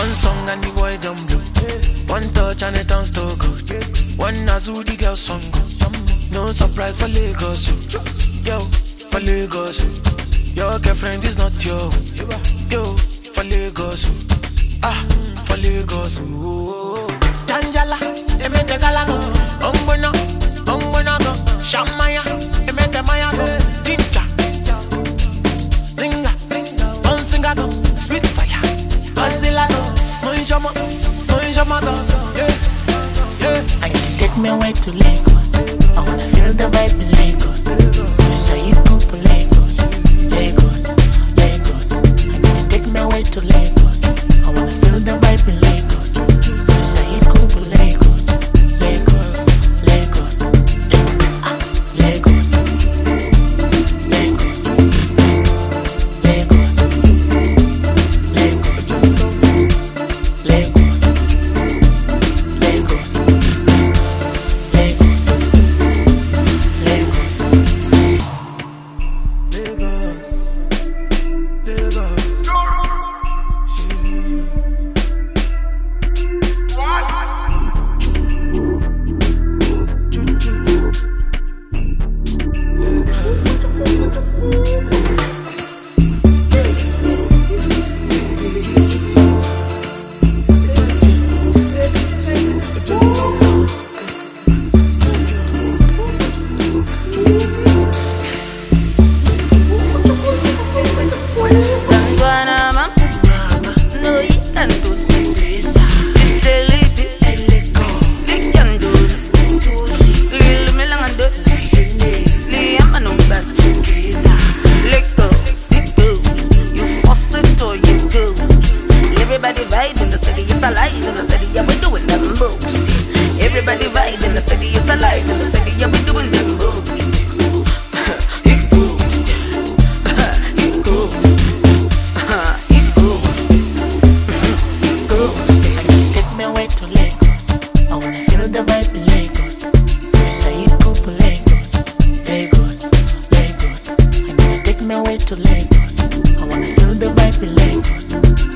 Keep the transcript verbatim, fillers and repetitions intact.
One song and the boy don't blow. One touch and it turns to gold. One Azu the girl song go. No surprise for Lagos. Yo, for Lagos. Your girlfriend is not your. Yo, for Lagos. Ah, for Lagos. Tanjala, they made the galago. Ombona, ombona go. Shamaya, they made the maya go. Tincha, zinga, on singa go. Spitfire, Godzilla go. Moinjama, moinjama go. Yeah, yeah. I can take me away to Lagos. I wanna feel the vibe in Lagos. Sunshine is cool for Lagos. Lagos, Lagos. I can take me away to Lagos. I wanna feel the vibe in Lagos. Sunshine is cool for Lagos. Lagos, Lagos. Ah, Lagos. Lagos. Lagos. Lagos. Lagos. Lagos. Lagos. Everybody vibe in the city, it's alive in the city, yeah, we doing them moves. Everybody vibe in the city, it's alive in the city, yeah, we doing them moves. It goes, it goes, it goes, it goes. I can take me away to Lagos. I wanna feel the vibe in Lagos. Sunshine is cool for Lagos. Lagos, Lagos. I can take me away to Lagos. I wanna feel the vibe in Lagos.